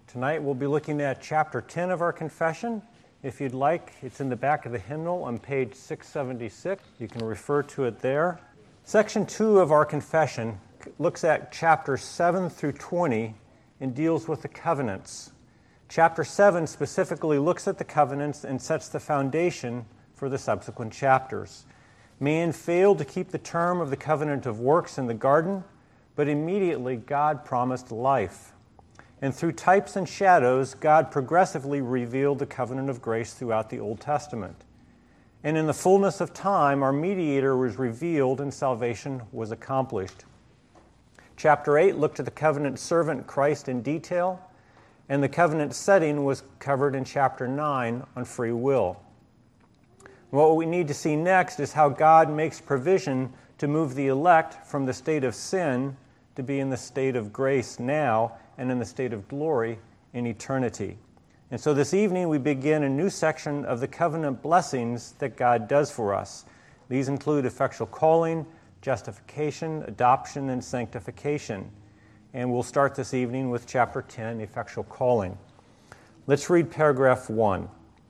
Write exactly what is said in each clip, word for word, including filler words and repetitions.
Tonight we'll be looking at chapter ten of our confession. If you'd like, it's in the back of the hymnal on page six seventy-six. You can refer to it there. Section two of our confession looks at chapters seven through twenty and deals with the covenants. Chapter seven specifically looks at the covenants and sets the foundation for the subsequent chapters. Man failed to keep the term of the covenant of works in the garden, but immediately God promised life. And through types and shadows, God progressively revealed the covenant of grace throughout the Old Testament. And in the fullness of time, our mediator was revealed and salvation was accomplished. Chapter eight looked at the covenant servant Christ in detail, and the covenant setting was covered in chapter nine on free will. What we need to see next is how God makes provision to move the elect from the state of sin to be in the state of grace now and in the state of glory in eternity. And so this evening we begin a new section of the covenant blessings that God does for us. These include effectual calling, justification, adoption, and sanctification. And we'll start this evening with chapter ten, effectual calling. Let's read paragraph one.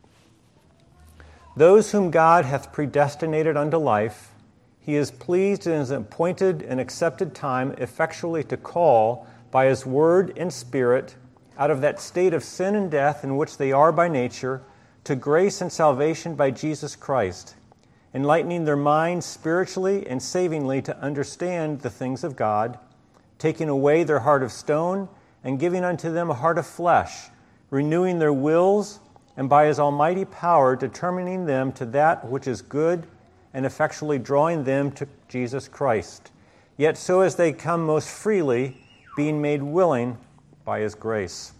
Those whom God hath predestinated unto life, he is pleased in his appointed and accepted time effectually to call by his word and spirit out of that state of sin and death in which they are by nature to grace and salvation by Jesus Christ, enlightening their minds spiritually and savingly to understand the things of God, taking away their heart of stone and giving unto them a heart of flesh, renewing their wills, and by his almighty power determining them to that which is good and effectually drawing them to Jesus Christ, yet so as they come most freely, being made willing by his grace.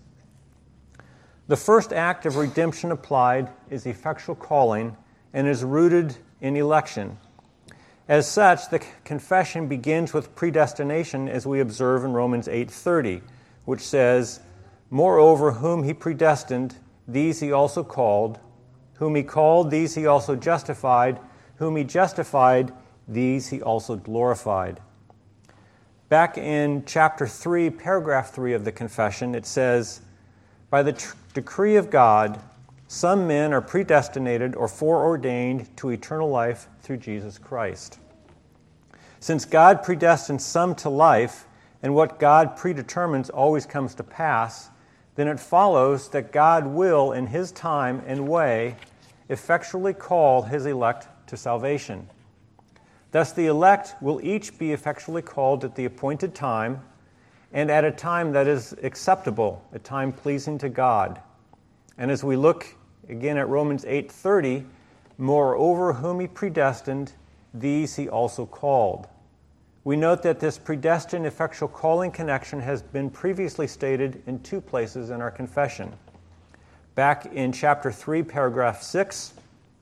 The first act of redemption applied is effectual calling and is rooted in election. As such, the confession begins with predestination as we observe in Romans eight thirty, which says, "Moreover, whom he predestined, these he also called. Whom he called, these he also justified. Whom he justified, these he also glorified." Back in chapter three, paragraph three of the confession, it says, "By the tr- decree of God, some men are predestinated or foreordained to eternal life through Jesus Christ." Since God predestines some to life, and what God predetermines always comes to pass, then it follows that God will, in his time and way, effectually call his elect to salvation. Thus the elect will each be effectually called at the appointed time and at a time that is acceptable, a time pleasing to God. And as we look again at Romans eight thirty, "Moreover, whom he predestined, these he also called." We note that this predestined effectual calling connection has been previously stated in two places in our confession. Back in chapter three, paragraph six,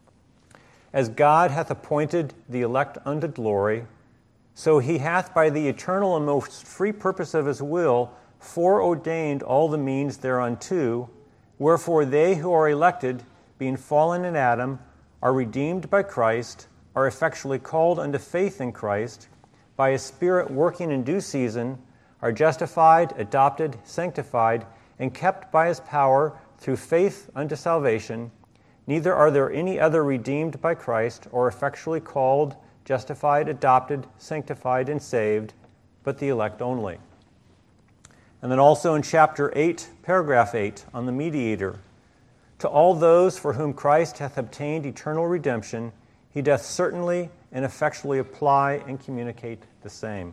"As God hath appointed the elect unto glory, so he hath by the eternal and most free purpose of his will foreordained all the means thereunto, wherefore they who are elected, being fallen in Adam, are redeemed by Christ, are effectually called unto faith in Christ, by his Spirit working in due season, are justified, adopted, sanctified, and kept by his power through faith unto salvation. Neither are there any other redeemed by Christ, or effectually called, justified, adopted, sanctified, and saved, but the elect only." And then also in chapter eight, paragraph eight, on the mediator, "To all those for whom Christ hath obtained eternal redemption, he doth certainly and effectually apply and communicate the same."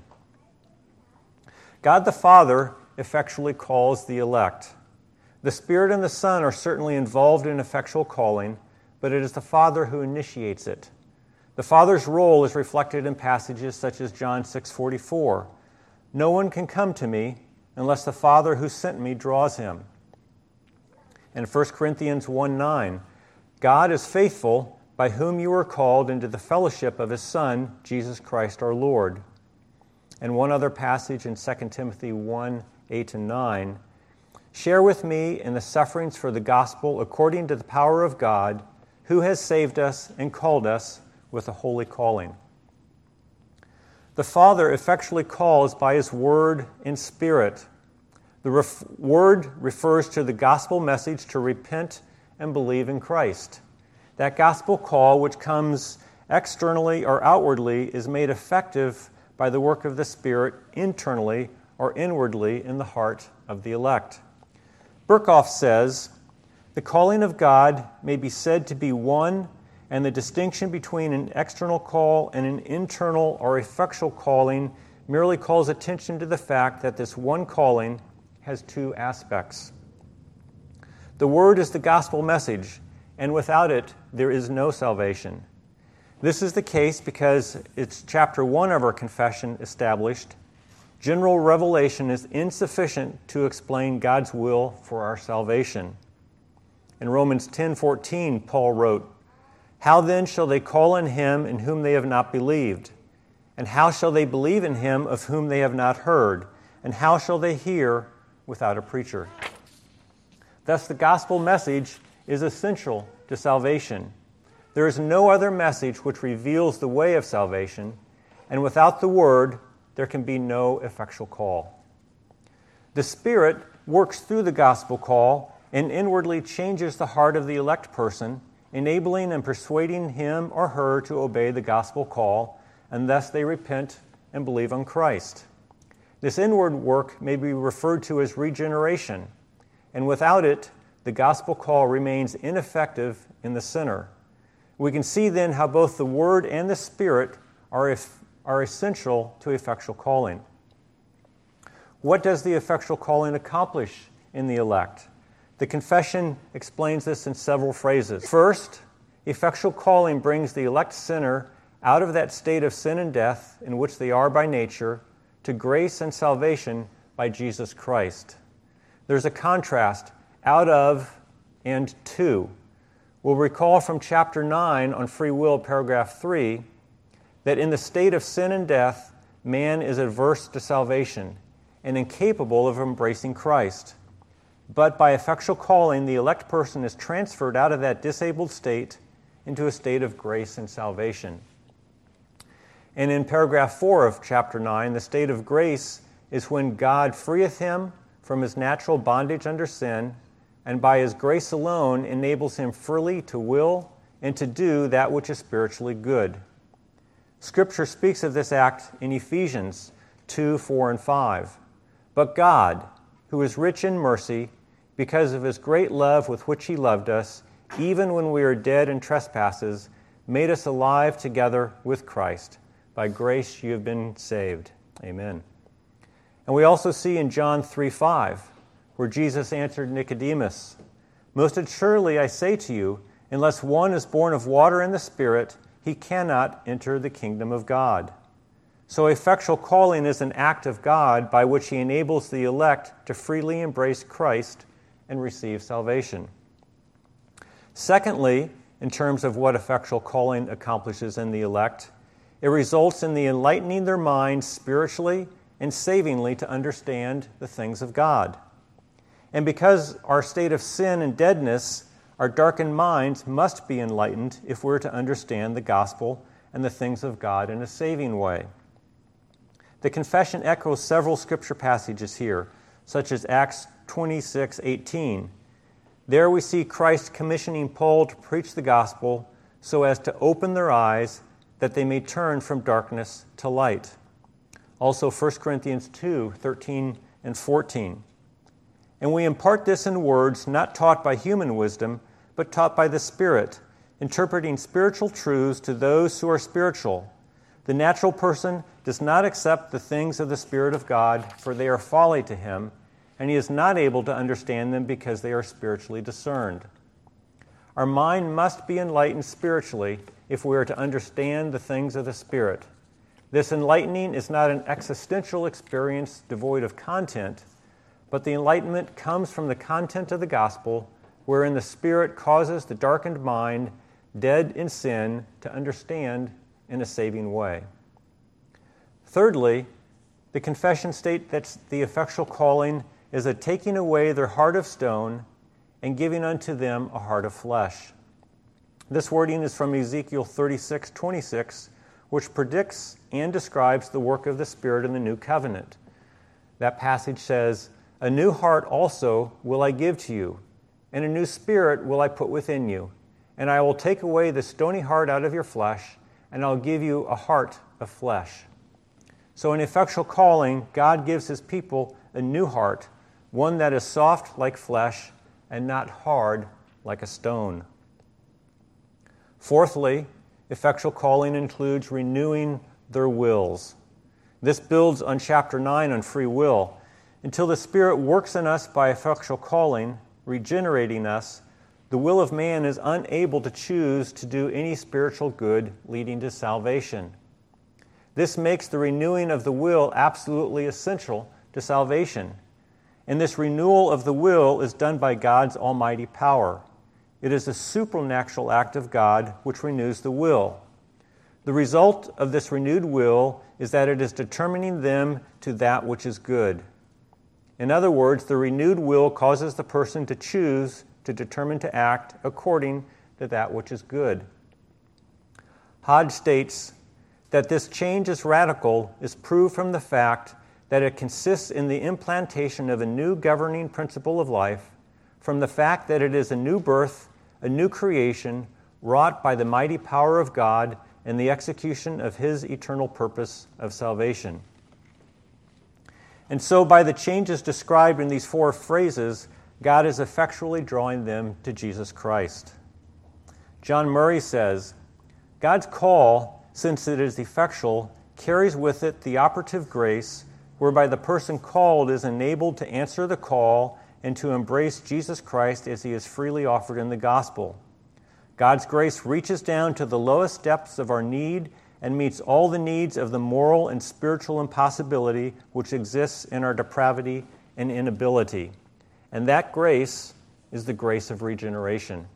God the Father effectually calls the elect. The Spirit and the Son are certainly involved in effectual calling, but it is the Father who initiates it. The Father's role is reflected in passages such as John six forty-four. "No one can come to me unless the Father who sent me draws him." And First Corinthians one nine, "God is faithful, by whom you are called into the fellowship of his Son, Jesus Christ our Lord." And one other passage in Second Timothy one eight and nine, "Share with me in the sufferings for the gospel according to the power of God, who has saved us and called us with a holy calling." The Father effectually calls by his word and spirit. The ref- word refers to the gospel message to repent and believe in Christ. That gospel call, which comes externally or outwardly, is made effective by the work of the Spirit internally or inwardly in the heart of the elect. Berkhoff says, "The calling of God may be said to be one, and the distinction between an external call and an internal or effectual calling merely calls attention to the fact that this one calling has two aspects. The Word is the gospel message, and without it, there is no salvation. This is the case because it's chapter one of our confession established. General revelation is insufficient to explain God's will for our salvation. In Romans ten fourteen, Paul wrote, "How then shall they call on him in whom they have not believed? And how shall they believe in him of whom they have not heard? And how shall they hear without a preacher?" Thus, the gospel message is essential to salvation. There is no other message which reveals the way of salvation, and without the Word, there can be no effectual call. The Spirit works through the gospel call and inwardly changes the heart of the elect person, enabling and persuading him or her to obey the gospel call, and thus they repent and believe on Christ. This inward work may be referred to as regeneration, and without it, the gospel call remains ineffective in the sinner. We can see then how both the Word and the Spirit are, if, are essential to effectual calling. What does the effectual calling accomplish in the elect? The confession explains this in several phrases. First, effectual calling brings the elect sinner out of that state of sin and death in which they are by nature to grace and salvation by Jesus Christ. There's a contrast, out of and to. We'll recall from chapter nine on free will, paragraph three, that in the state of sin and death, man is averse to salvation and incapable of embracing Christ. But by effectual calling, the elect person is transferred out of that disabled state into a state of grace and salvation. And in paragraph four of chapter nine, the state of grace is when God freeth him from his natural bondage under sin, and by his grace alone enables him freely to will and to do that which is spiritually good. Scripture speaks of this act in Ephesians two, four, and five. But God, who is rich in mercy, because of his great love with which he loved us, even when we were dead in trespasses, made us alive together with Christ. By grace you have been saved. Amen. And we also see in John three five, where Jesus answered Nicodemus, "Most assuredly I say to you, unless one is born of water and the Spirit, he cannot enter the kingdom of God." So effectual calling is an act of God by which he enables the elect to freely embrace Christ and receive salvation. Secondly, in terms of what effectual calling accomplishes in the elect, it results in the enlightening their minds spiritually and savingly to understand the things of God. And because our state of sin and deadness, our darkened minds must be enlightened if we're to understand the gospel and the things of God in a saving way. The confession echoes several scripture passages here, such as Acts twenty-six eighteen. There we see Christ commissioning Paul to preach the gospel so as to open their eyes that they may turn from darkness to light. Also First Corinthians two thirteen and fourteen. And we impart this in words not taught by human wisdom, but taught by the Spirit, interpreting spiritual truths to those who are spiritual. The natural person does not accept the things of the Spirit of God, for they are folly to him, and he is not able to understand them because they are spiritually discerned. Our mind must be enlightened spiritually if we are to understand the things of the Spirit. This enlightening is not an existential experience devoid of content, but the enlightenment comes from the content of the gospel, wherein the Spirit causes the darkened mind, dead in sin, to understand in a saving way. Thirdly, the confession state that the effectual calling is a taking away their heart of stone and giving unto them a heart of flesh. This wording is from Ezekiel thirty-six twenty-six, which predicts and describes the work of the Spirit in the new covenant. That passage says, A new heart also will I give to you, and a new spirit will I put within you. And I will take away the stony heart out of your flesh, and I'll give you a heart of flesh. So in effectual calling, God gives his people a new heart, one that is soft like flesh and not hard like a stone. Fourthly, effectual calling includes renewing their wills. This builds on chapter nine on free will. Until the Spirit works in us by effectual calling, regenerating us, the will of man is unable to choose to do any spiritual good leading to salvation. This makes the renewing of the will absolutely essential to salvation. And this renewal of the will is done by God's almighty power. It is a supernatural act of God which renews the will. The result of this renewed will is that it is determining them to that which is good. In other words, the renewed will causes the person to choose to determine to act according to that which is good. Hodge states that this change is radical is proved from the fact that it consists in the implantation of a new governing principle of life, from the fact that it is a new birth, a new creation, wrought by the mighty power of God and the execution of his eternal purpose of salvation. And so by the changes described in these four phrases, God is effectually drawing them to Jesus Christ. John Murray says, God's call, since it is effectual, carries with it the operative grace whereby the person called is enabled to answer the call and to embrace Jesus Christ as he is freely offered in the gospel. God's grace reaches down to the lowest depths of our need and meets all the needs of the moral and spiritual impossibility which exists in our depravity and inability. And that grace is the grace of regeneration.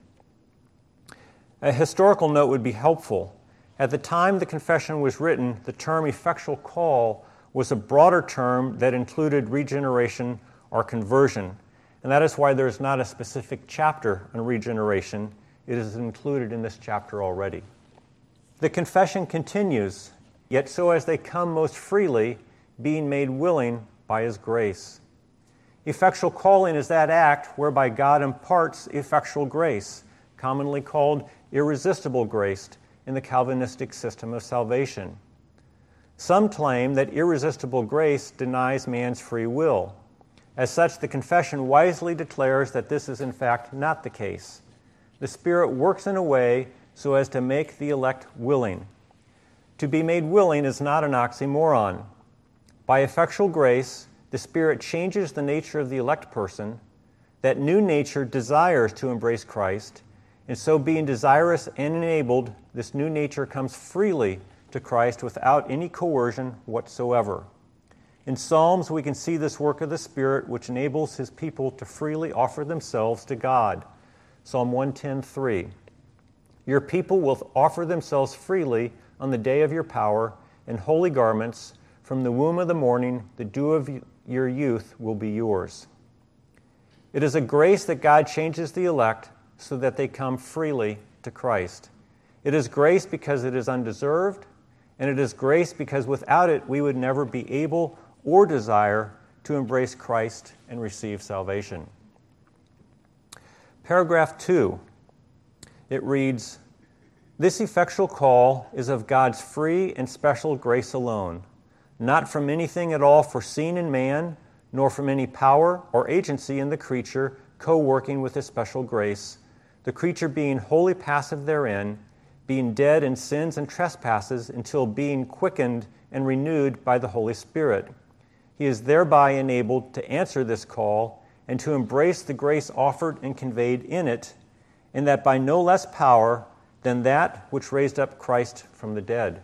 A historical note would be helpful. At the time the confession was written, the term effectual call was a broader term that included regeneration or conversion. And that is why there is not a specific chapter on regeneration. It is included in this chapter already. The confession continues, yet so as they come most freely, being made willing by his grace. Effectual calling is that act whereby God imparts effectual grace, commonly called irresistible grace in the Calvinistic system of salvation. Some claim that irresistible grace denies man's free will. As such, the confession wisely declares that this is in fact not the case. The Spirit works in a way so as to make the elect willing. To be made willing is not an oxymoron. By effectual grace, the Spirit changes the nature of the elect person. That new nature desires to embrace Christ, and so being desirous and enabled, this new nature comes freely to Christ without any coercion whatsoever. In Psalms, we can see this work of the Spirit which enables his people to freely offer themselves to God. Psalm one ten three. Your people will offer themselves freely on the day of your power in holy garments. From the womb of the morning, the dew of your youth will be yours. It is a grace that God changes the elect so that they come freely to Christ. It is grace because it is undeserved, and it is grace because without it we would never be able or desire to embrace Christ and receive salvation. Paragraph two, it reads, This effectual call is of God's free and special grace alone, not from anything at all foreseen in man, nor from any power or agency in the creature co-working with his special grace, the creature being wholly passive therein, being dead in sins and trespasses until being quickened and renewed by the Holy Spirit. He is thereby enabled to answer this call and to embrace the grace offered and conveyed in it, and that by no less power than that which raised up Christ from the dead.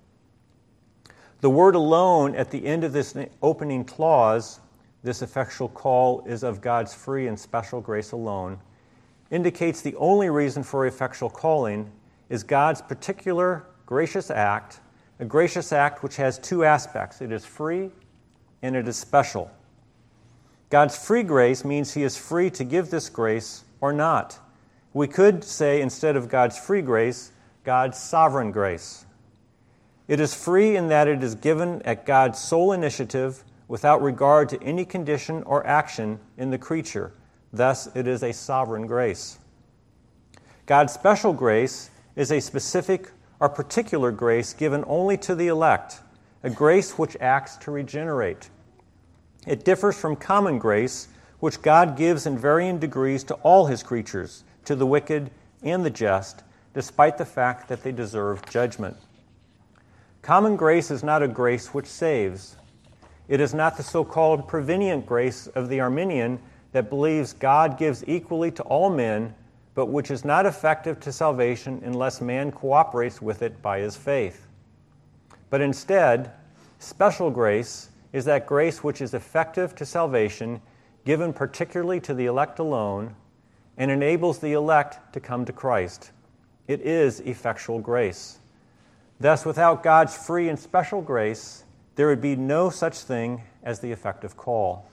The word alone at the end of this opening clause, this effectual call is of God's free and special grace alone, indicates the only reason for effectual calling is God's particular gracious act, a gracious act which has two aspects. It is free and it is special. God's free grace means he is free to give this grace or not. We could say, instead of God's free grace, God's sovereign grace. It is free in that it is given at God's sole initiative without regard to any condition or action in the creature. Thus, it is a sovereign grace. God's special grace is a specific or particular grace given only to the elect, a grace which acts to regenerate. It differs from common grace, which God gives in varying degrees to all his creatures, to the wicked and the just, despite the fact that they deserve judgment. Common grace is not a grace which saves. It is not the so-called prevenient grace of the Arminian that believes God gives equally to all men, but which is not effective to salvation unless man cooperates with it by his faith. But instead, special grace is that grace which is effective to salvation, given particularly to the elect alone, and enables the elect to come to Christ. It is effectual grace. Thus, without God's free and special grace, there would be no such thing as the effective call.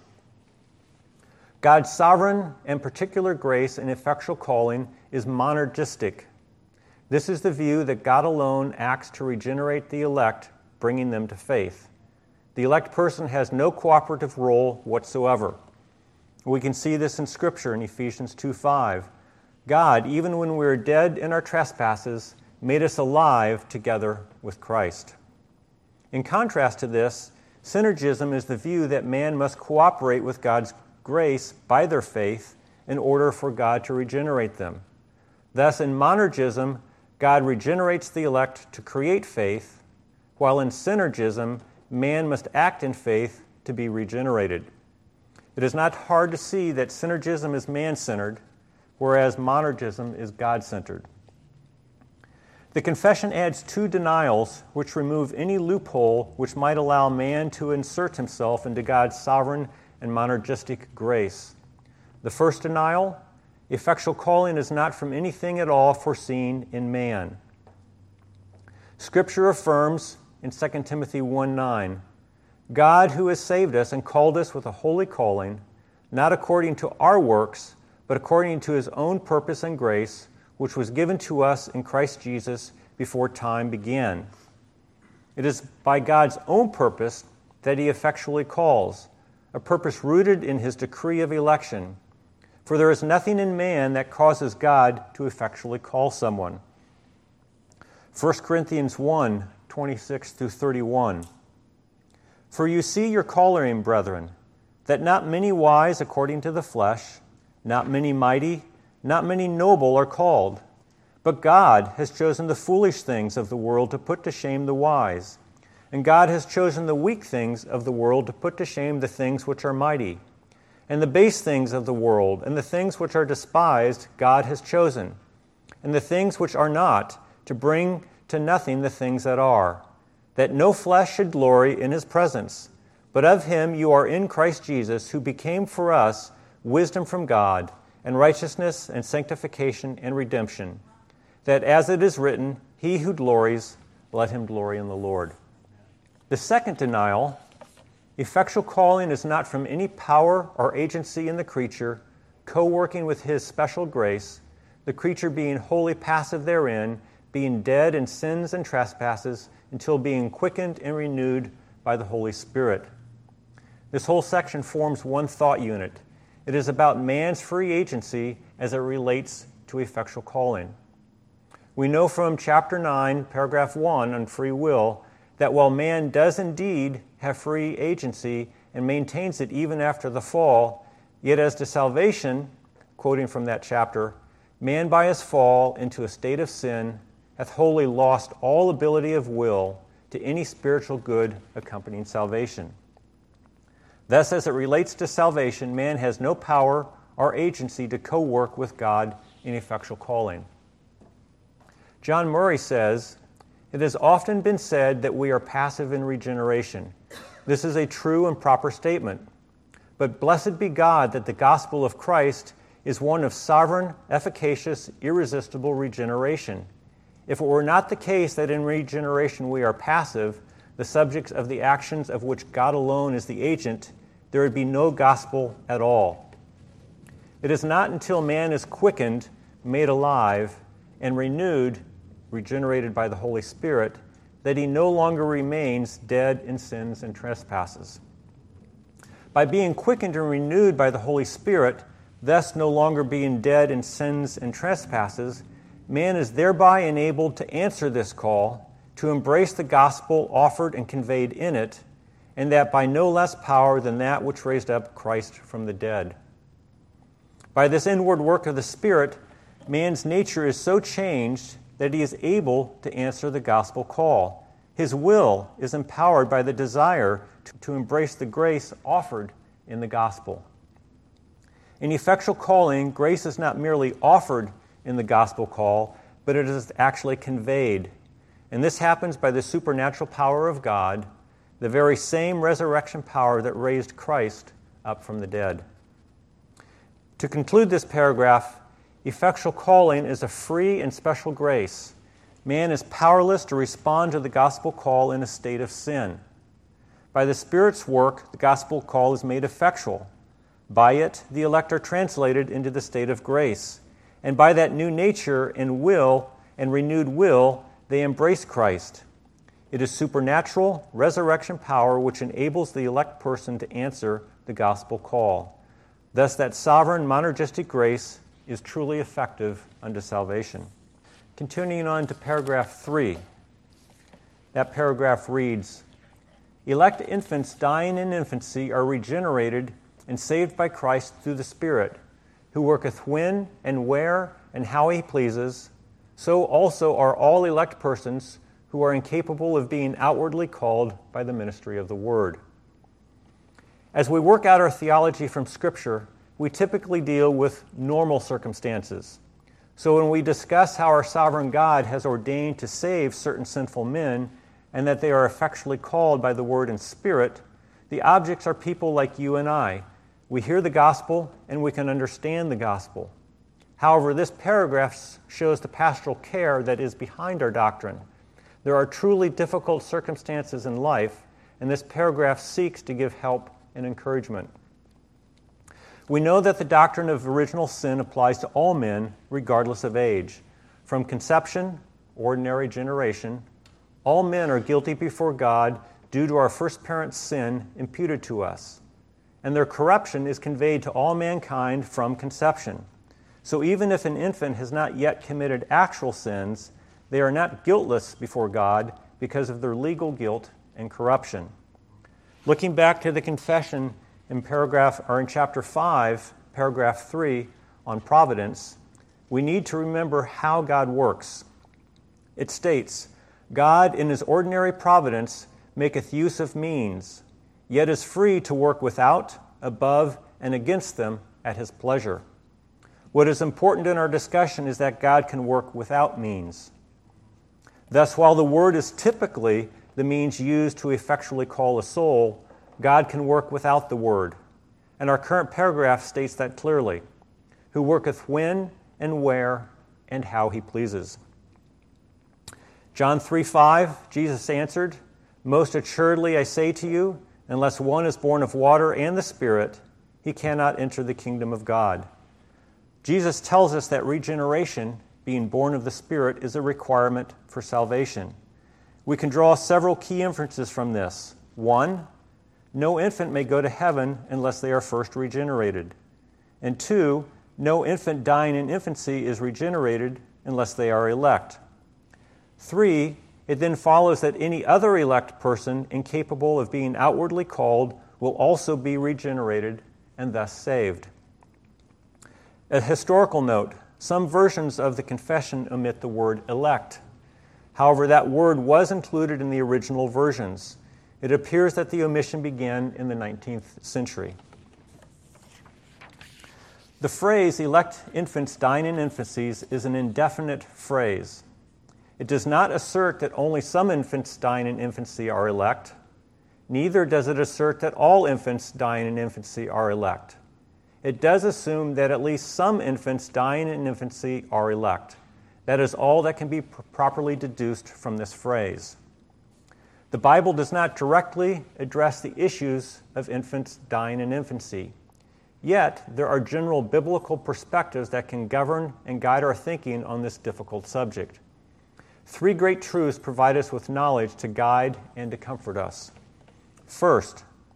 God's sovereign and particular grace and effectual calling is monergistic. This is the view that God alone acts to regenerate the elect, bringing them to faith. The elect person has no cooperative role whatsoever. We can see this in Scripture in Ephesians two five. God, even when we were dead in our trespasses, made us alive together with Christ. In contrast to this, synergism is the view that man must cooperate with God's grace by their faith in order for God to regenerate them. Thus, in monergism, God regenerates the elect to create faith, while in synergism, man must act in faith to be regenerated. It is not hard to see that synergism is man-centered, whereas monergism is God-centered. The confession adds two denials which remove any loophole which might allow man to insert himself into God's sovereign and monergistic grace. The first denial, effectual calling is not from anything at all foreseen in man. Scripture affirms in Second Timothy one nine, God who has saved us and called us with a holy calling, not according to our works, but according to his own purpose and grace, which was given to us in Christ Jesus before time began. It is by God's own purpose that he effectually calls, a purpose rooted in his decree of election. For there is nothing in man that causes God to effectually call someone. First Corinthians one twenty-six through thirty-one. For you see your calling, brethren, that not many wise according to the flesh, not many mighty, not many noble are called. But God has chosen the foolish things of the world to put to shame the wise. And God has chosen the weak things of the world to put to shame the things which are mighty. And the base things of the world, and the things which are despised, God has chosen. And the things which are not, to bring to nothing the things that are, that no flesh should glory in his presence. But of him you are in Christ Jesus, who became for us wisdom from God, and righteousness and sanctification and redemption, that as it is written, he who glories, let him glory in the Lord. The second denial, effectual calling is not from any power or agency in the creature, co-working with his special grace, the creature being wholly passive therein, being dead in sins and trespasses, until being quickened and renewed by the Holy Spirit. This whole section forms one thought unit. It is about man's free agency as it relates to effectual calling. We know from chapter nine, paragraph one on free will, that while man does indeed have free agency and maintains it even after the fall, yet as to salvation, quoting from that chapter, man by his fall into a state of sin hath wholly lost all ability of will to any spiritual good accompanying salvation. Thus, as it relates to salvation, man has no power or agency to co-work with God in effectual calling. John Murray says, "It has often been said that we are passive in regeneration. This is a true and proper statement. But blessed be God that the gospel of Christ is one of sovereign, efficacious, irresistible regeneration. If it were not the case that in regeneration we are passive, the subjects of the actions of which God alone is the agent, there would be no gospel at all. It is not until man is quickened, made alive, and renewed, regenerated by the Holy Spirit, that he no longer remains dead in sins and trespasses." By being quickened and renewed by the Holy Spirit, thus no longer being dead in sins and trespasses, man is thereby enabled to answer this call, to embrace the gospel offered and conveyed in it, and that by no less power than that which raised up Christ from the dead. By this inward work of the Spirit, man's nature is so changed that he is able to answer the gospel call. His will is empowered by the desire to, to embrace the grace offered in the gospel. In effectual calling, grace is not merely offered in the gospel call, but it is actually conveyed. And this happens by the supernatural power of God, the very same resurrection power that raised Christ up from the dead. To conclude this paragraph, effectual calling is a free and special grace. Man is powerless to respond to the gospel call in a state of sin. By the Spirit's work, the gospel call is made effectual. By it, the elect are translated into the state of grace. And by that new nature and will and renewed will, they embrace Christ. It is supernatural resurrection power which enables the elect person to answer the gospel call. Thus, that sovereign monergistic grace is truly effective unto salvation. Continuing on to paragraph three. That paragraph reads, elect infants dying in infancy are regenerated and saved by Christ through the Spirit, who worketh when and where and how he pleases. So also are all elect persons who are incapable of being outwardly called by the ministry of the Word. As we work out our theology from Scripture, we typically deal with normal circumstances. So when we discuss how our sovereign God has ordained to save certain sinful men and that they are effectually called by the Word and Spirit, the objects are people like you and I. We hear the gospel and we can understand the gospel. However, this paragraph shows the pastoral care that is behind our doctrine. There are truly difficult circumstances in life, and this paragraph seeks to give help and encouragement. We know that the doctrine of original sin applies to all men, regardless of age. From conception, ordinary generation, all men are guilty before God due to our first parent's sin imputed to us, and their corruption is conveyed to all mankind from conception. So even if an infant has not yet committed actual sins, they are not guiltless before God because of their legal guilt and corruption. Looking back to the confession in paragraph or in chapter five, paragraph three on providence, we need to remember how God works. It states, God in his ordinary providence maketh use of means, yet is free to work without, above, and against them at his pleasure. What is important in our discussion is that God can work without means. Thus, while the Word is typically the means used to effectually call a soul, God can work without the Word. And our current paragraph states that clearly, who worketh when and where and how he pleases. John three five, Jesus answered, most assuredly I say to you, unless one is born of water and the Spirit, he cannot enter the kingdom of God. Jesus tells us that regeneration, being born of the Spirit, is a requirement for salvation. We can draw several key inferences from this. One, no infant may go to heaven unless they are first regenerated. And two, no infant dying in infancy is regenerated unless they are elect. Three, it then follows that any other elect person incapable of being outwardly called will also be regenerated and thus saved. A historical note, some versions of the confession omit the word elect. However, that word was included in the original versions. It appears that the omission began in the nineteenth century. The phrase, elect infants dying in infancies, is an indefinite phrase. It does not assert that only some infants dying in infancy are elect. Neither does it assert that all infants dying in infancy are elect. It does assume that at least some infants dying in infancy are elect. That is all that can be pr- properly deduced from this phrase. The Bible does not directly address the issues of infants dying in infancy. Yet, there are general biblical perspectives that can govern and guide our thinking on this difficult subject. Three great truths provide us with knowledge to guide and to comfort us. First,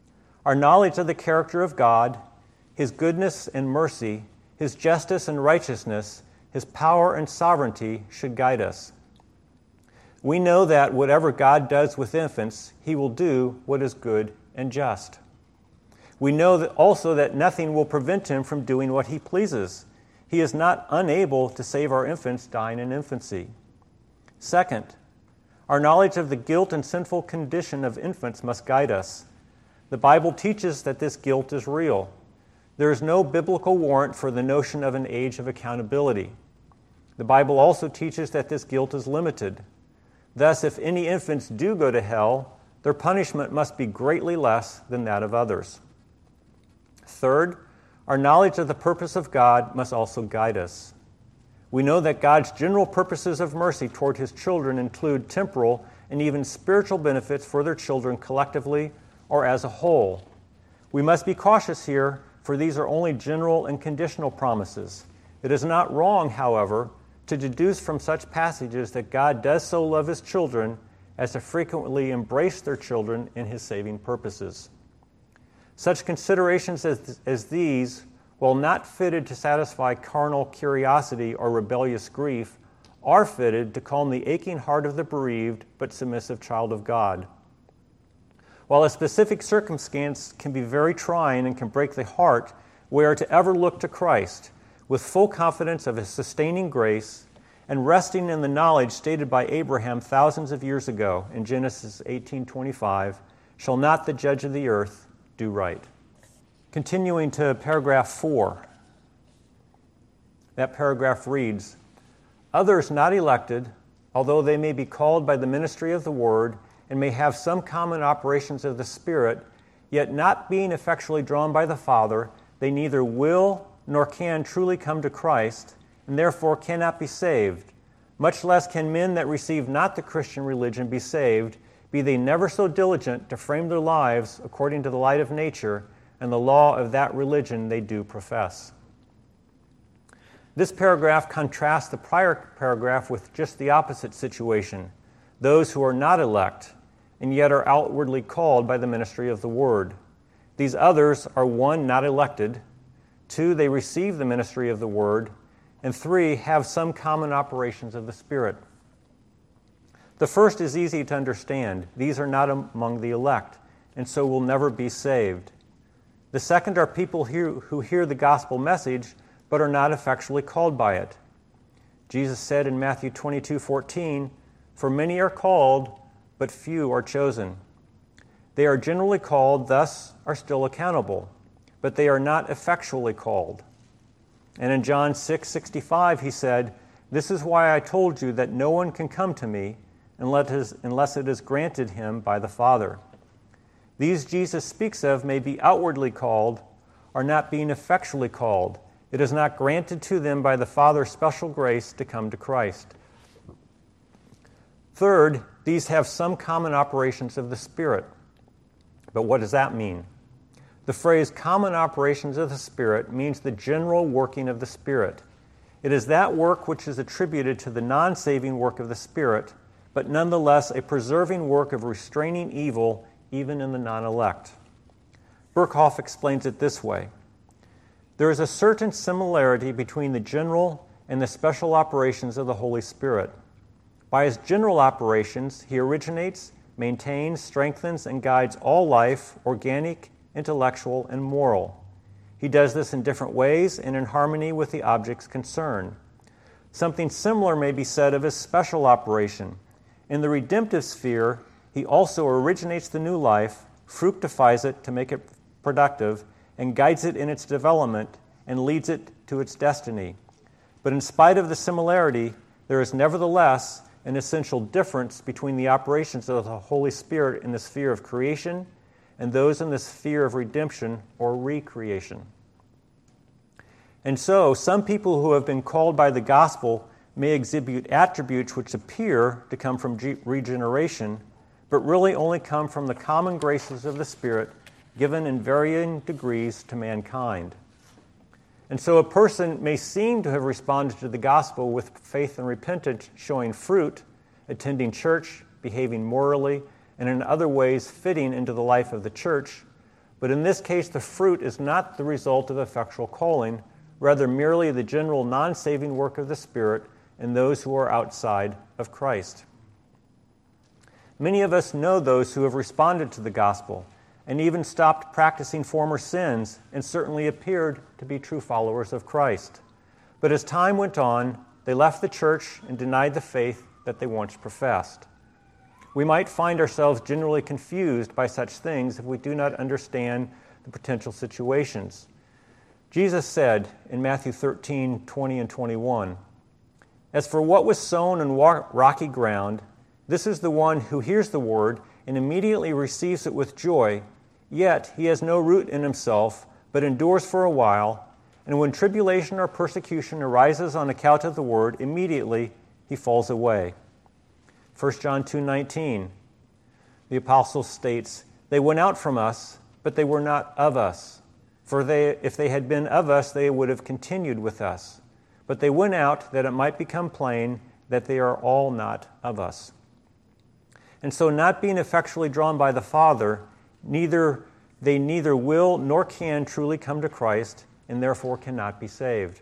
Our knowledge of the character of God, His goodness and mercy, His justice and righteousness, His power and sovereignty should guide us. We know that whatever God does with infants, He will do what is good and just. We know that also that nothing will prevent Him from doing what He pleases. He is not unable to save our infants dying in infancy. Second, our knowledge of the guilt and sinful condition of infants must guide us. The Bible teaches that this guilt is real. There is no biblical warrant for the notion of an age of accountability. The Bible also teaches that this guilt is limited. Thus, if any infants do go to hell, their punishment must be greatly less than that of others. Third, our knowledge of the purpose of God must also guide us. We know that God's general purposes of mercy toward His children include temporal and even spiritual benefits for their children collectively or as a whole. We must be cautious here, for these are only general and conditional promises. It is not wrong, however, to deduce from such passages that God does so love His children as to frequently embrace their children in His saving purposes. Such considerations as, as these, while not fitted to satisfy carnal curiosity or rebellious grief, are fitted to calm the aching heart of the bereaved but submissive child of God. While a specific circumstance can be very trying and can break the heart, we are to ever look to Christ with full confidence of His sustaining grace and resting in the knowledge stated by Abraham thousands of years ago in Genesis eighteen twenty-five, "Shall not the judge of the earth do right?" Continuing to paragraph four, that paragraph reads, "Others not elected, although they may be called by the ministry of the Word and may have some common operations of the Spirit, yet not being effectually drawn by the Father, they neither will nor can truly come to Christ, and therefore cannot be saved. Much less can men that receive not the Christian religion be saved, be they never so diligent to frame their lives according to the light of nature and the law of that religion they do profess." This paragraph contrasts the prior paragraph with just the opposite situation, those who are not elect and yet are outwardly called by the ministry of the Word. These others are, one, not elected, two, they receive the ministry of the Word, and three, have some common operations of the Spirit. The first is easy to understand. These are not among the elect, and so will never be saved. The second are people who hear the gospel message, but are not effectually called by it. Jesus said in Matthew twenty-two fourteen, "For many are called, but few are chosen." They are generally called, thus are still accountable, but they are not effectually called. And in John six sixty-five, he said, "This is why I told you that no one can come to me unless it is granted him by the Father." These Jesus speaks of may be outwardly called, are not being effectually called. It is not granted to them by the Father's special grace to come to Christ. Third, these have some common operations of the Spirit. But what does that mean? The phrase common operations of the Spirit means the general working of the Spirit. It is that work which is attributed to the non-saving work of the Spirit, but nonetheless a preserving work of restraining evil even in the non-elect. Berkhoff explains it this way: there is a certain similarity between the general and the special operations of the Holy Spirit. By His general operations, He originates, maintains, strengthens, and guides all life, organic, intellectual, and moral. He does this in different ways and in harmony with the objects concerned. Something similar may be said of His special operation. In the redemptive sphere, He also originates the new life, fructifies it to make it productive, and guides it in its development and leads it to its destiny. But in spite of the similarity, there is nevertheless an essential difference between the operations of the Holy Spirit in the sphere of creation and those in the sphere of redemption or recreation. And so, some people who have been called by the gospel may exhibit attributes which appear to come from regeneration, but really only come from the common graces of the Spirit given in varying degrees to mankind. And so a person may seem to have responded to the gospel with faith and repentance, showing fruit, attending church, behaving morally, and in other ways fitting into the life of the church, But in this case, the fruit is not the result of effectual calling, rather merely the general non-saving work of the Spirit in those who are outside of Christ. Many of us know those who have responded to the gospel and even stopped practicing former sins and certainly appeared to be true followers of Christ. But as time went on, they left the church and denied the faith that they once professed. We might find ourselves generally confused by such things if we do not understand the potential situations. Jesus said in Matthew thirteen, twenty and twenty-one, "As for what was sown on rocky ground, this is the one who hears the word and immediately receives it with joy, yet he has no root in himself, but endures for a while, and when tribulation or persecution arises on account of the word, immediately he falls away." First John two nineteen, the apostle states, "They went out from us, but they were not of us. For they, if they had been of us, they would have continued with us. But they went out that it might become plain that they are all not of us." And so, not being effectually drawn by the Father, neither they neither will nor can truly come to Christ, and therefore cannot be saved.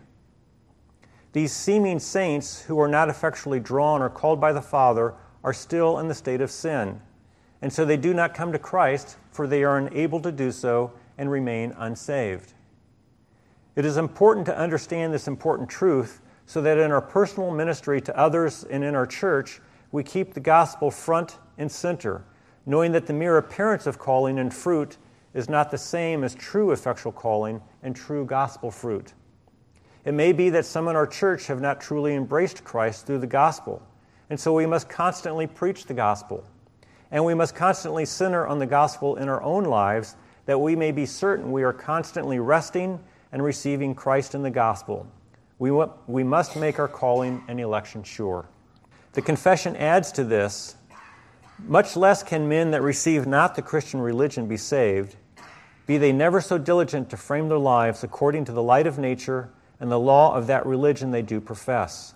These seeming saints who are not effectually drawn or called by the Father are still in the state of sin, and so they do not come to Christ, for they are unable to do so and remain unsaved. It is important to understand this important truth so that in our personal ministry to others and in our church, we keep the gospel front and center, knowing that the mere appearance of calling and fruit is not the same as true effectual calling and true gospel fruit. It may be that some in our church have not truly embraced Christ through the gospel, and so we must constantly preach the gospel. And we must constantly center on the gospel in our own lives that we may be certain we are constantly resting and receiving Christ in the gospel. We, w- we must make our calling and election sure. The confession adds to this, "Much less can men that receive not the Christian religion be saved, be they never so diligent to frame their lives according to the light of nature and the law of that religion they do profess."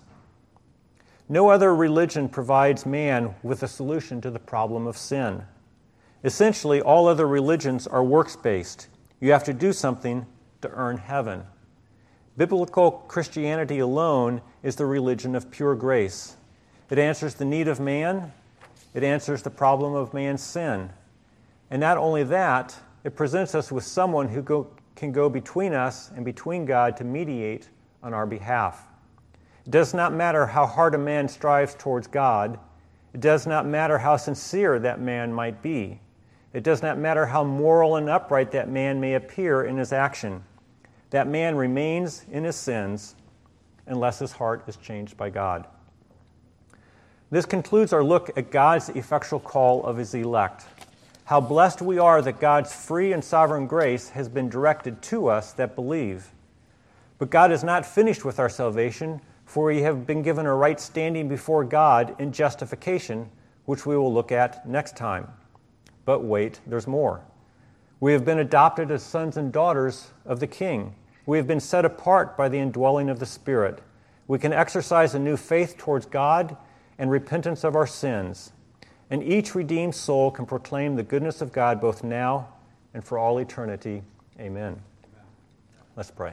No other religion provides man with a solution to the problem of sin. Essentially, all other religions are works-based. You have to do something to earn heaven. Biblical Christianity alone is the religion of pure grace. It answers the need of man. It answers the problem of man's sin. And not only that, it presents us with someone who go, can go between us and between God to mediate on our behalf. It does not matter how hard a man strives towards God. It does not matter how sincere that man might be. It does not matter how moral and upright that man may appear in his action. That man remains in his sins unless his heart is changed by God. This concludes our look at God's effectual call of his elect. How blessed we are that God's free and sovereign grace has been directed to us that believe. But God is not finished with our salvation, for we have been given a right standing before God in justification, which we will look at next time. But wait, there's more. We have been adopted as sons and daughters of the King. We have been set apart by the indwelling of the Spirit. We can exercise a new faith towards God and repentance of our sins. And each redeemed soul can proclaim the goodness of God both now and for all eternity. Amen. Let's pray.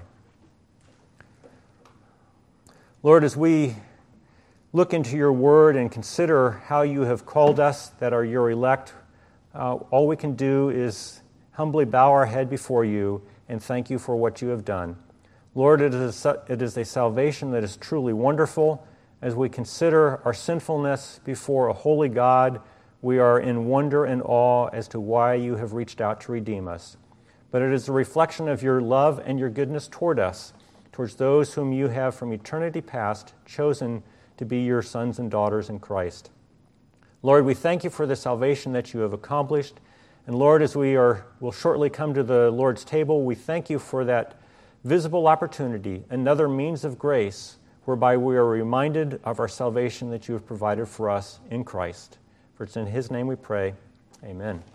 Lord, as we look into your word and consider how you have called us that are your elect, uh, all we can do is humbly bow our head before you and thank you for what you have done. Lord, it is a, it is a salvation that is truly wonderful. As we consider our sinfulness before a holy God, we are in wonder and awe as to why you have reached out to redeem us. But it is a reflection of your love and your goodness toward us, towards those whom you have from eternity past chosen to be your sons and daughters in Christ. Lord, we thank you for the salvation that you have accomplished. And Lord, as we are will shortly come to the Lord's table, we thank you for that visible opportunity, another means of grace, whereby we are reminded of our salvation that you have provided for us in Christ. For it's in his name we pray. Amen.